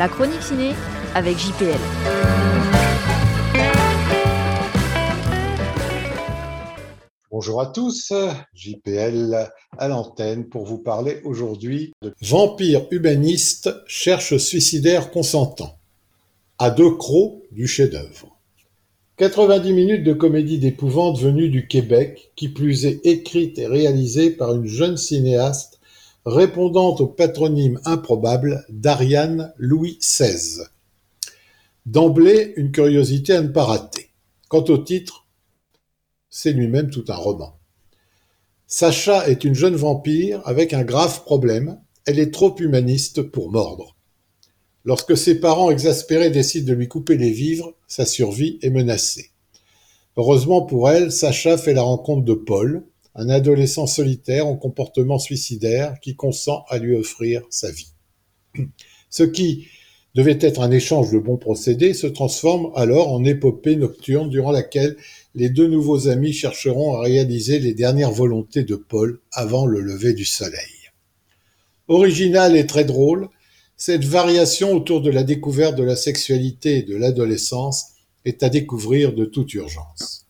La chronique ciné avec JPL. Bonjour à tous, JPL à l'antenne pour vous parler aujourd'hui de Vampire humaniste cherche suicidaire consentant. À deux crocs du chef-d'œuvre. 90 minutes de comédie d'épouvante venue du Québec, qui plus est écrite et réalisée par une jeune cinéaste répondant au patronyme improbable d'Ariane Louis XVI. D'emblée, une curiosité à ne pas rater. Quant au titre, c'est lui-même tout un roman. Sacha est une jeune vampire avec un grave problème, elle est trop humaniste pour mordre. Lorsque ses parents exaspérés décident de lui couper les vivres, sa survie est menacée. Heureusement pour elle, Sacha fait la rencontre de Paul, un adolescent solitaire au comportement suicidaire qui consent à lui offrir sa vie. Ce qui devait être un échange de bons procédés se transforme alors en épopée nocturne durant laquelle les deux nouveaux amis chercheront à réaliser les dernières volontés de Paul avant le lever du soleil. Originale et très drôle, cette variation autour de la découverte de la sexualité et de l'adolescence est à découvrir de toute urgence.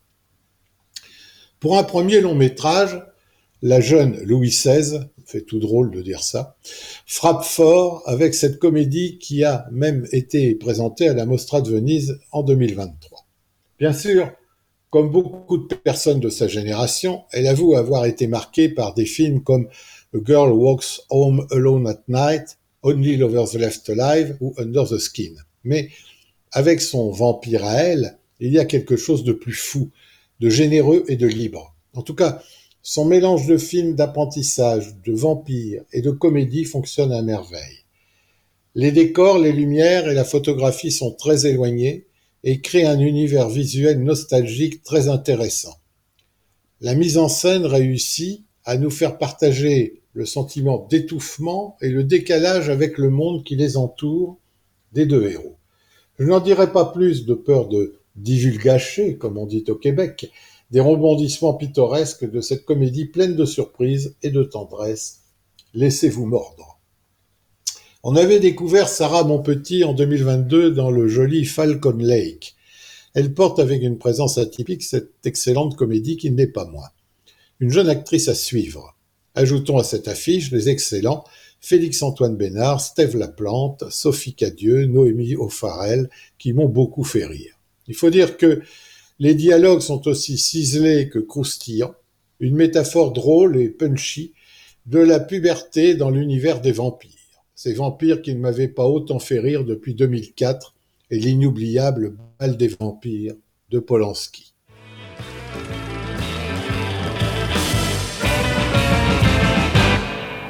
Pour un premier long métrage, la jeune Louis XVI, fait tout drôle de dire ça, frappe fort avec cette comédie qui a même été présentée à la Mostra de Venise en 2023. Bien sûr, comme beaucoup de personnes de sa génération, elle avoue avoir été marquée par des films comme A Girl Walks Home Alone at Night, Only Lovers Left Alive ou Under the Skin. Mais avec son vampire à elle, il y a quelque chose de plus fou, de généreux et de libre. En tout cas, son mélange de films d'apprentissage, de vampires et de comédie fonctionne à merveille. Les décors, les lumières et la photographie sont très éloignés et créent un univers visuel nostalgique très intéressant. La mise en scène réussit à nous faire partager le sentiment d'étouffement et le décalage avec le monde qui les entoure des deux héros. Je n'en dirai pas plus de peur de divulgacher, comme on dit au Québec, des rebondissements pittoresques de cette comédie pleine de surprises et de tendresse. Laissez-vous mordre. On avait découvert Sarah Monpetit en 2022 dans le joli Falcon Lake. Elle porte avec une présence atypique cette excellente comédie qui ne l'est pas moins. Une jeune actrice à suivre. Ajoutons à cette affiche les excellents Félix-Antoine Bénard, Steve Laplante, Sophie Cadieux, Noémie O'Farrell, qui m'ont beaucoup fait rire. Il faut dire que les dialogues sont aussi ciselés que croustillants, une métaphore drôle et punchy de la puberté dans l'univers des vampires. Ces vampires qui ne m'avaient pas autant fait rire depuis 2004 et l'inoubliable Bal des vampires de Polanski.